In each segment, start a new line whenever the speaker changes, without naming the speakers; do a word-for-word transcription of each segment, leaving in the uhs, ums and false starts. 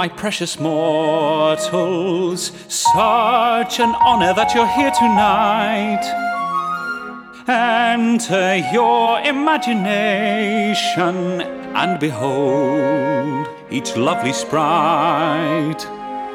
my precious mortals, such an honor that you're here tonight. Enter your imagination and behold each lovely sprite.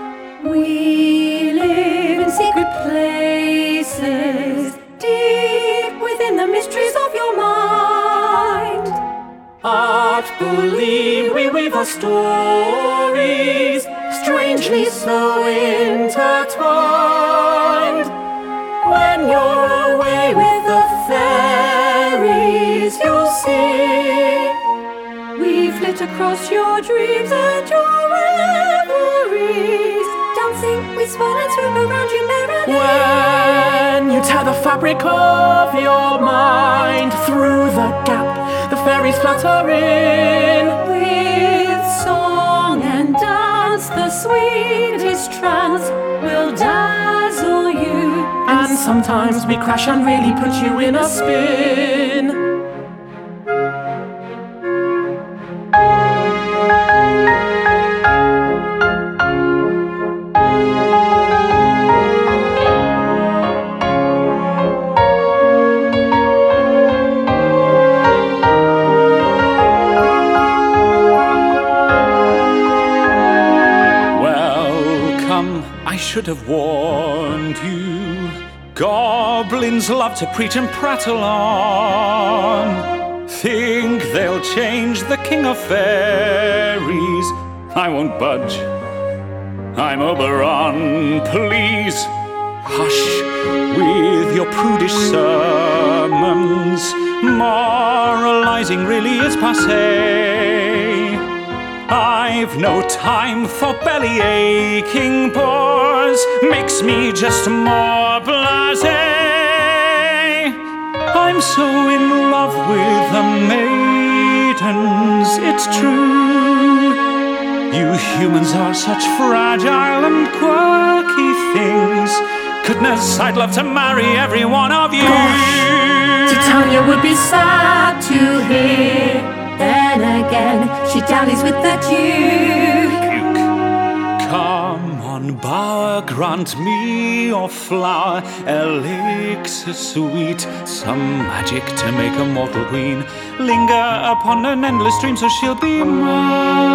We live in secret places, deep within the mysteries of your mind. Artfully we weave our stories, strangely so intertwined. When you're away with the fairies, you'll see we flit across your dreams and your reveries, dancing, we swirl and swoop around you merrily.
When you tear the fabric of your mind, through the gap the fairies flutter in.
With song and dance, the sweetest trance will dazzle you.
And sometimes we crash and really put you in a spin.
I should have warned you. Goblins love to preach and prattle on. Think they'll change the king of fairies. I won't budge. I'm Oberon, please. Hush with your prudish sermons. Moralizing really is passé. I've no time for belly-aching bores. Makes me just more blasé. I'm so in love with the maidens, it's true. You humans are such fragile and quirky things. Goodness, I'd love to marry every one of you.
Gosh, Titania would be sad to hear. Then again, she dallies with the Duke.
Come on, bower, grant me your flower, elixir sweet, some magic to make a mortal queen linger upon an endless dream, so she'll be mine.